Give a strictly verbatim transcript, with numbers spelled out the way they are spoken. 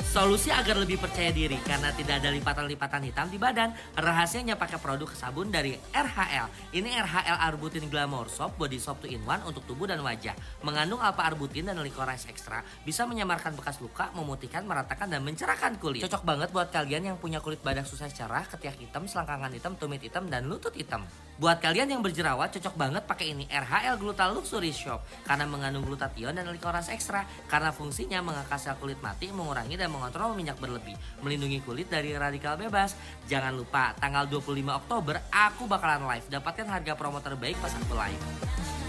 Solusi agar lebih percaya diri karena tidak ada lipatan-lipatan hitam di badan. Rahasianya pakai produk sabun dari R H L. Ini R H L Arbutin Glamour Soap Body Soap two in one untuk tubuh dan wajah. Mengandung alpha-arbutin dan licorice extra, bisa menyamarkan bekas luka, memutihkan, meratakan, dan mencerahkan kulit. Cocok banget buat kalian yang punya kulit badak susah cerah, ketiak hitam, selangkangan hitam, tumit hitam, dan lutut hitam. Buat kalian yang berjerawat, cocok banget pakai ini R H L Gluta Luxury Soap karena mengandung glutathione dan licorice extra, karena fungsinya mengangkat sel kulit mati, mengurangi dan mengontrol minyak berlebih, melindungi kulit dari radikal bebas. Jangan lupa tanggal dua puluh lima Oktober aku bakalan live, dapatkan harga promo terbaik pas aku live.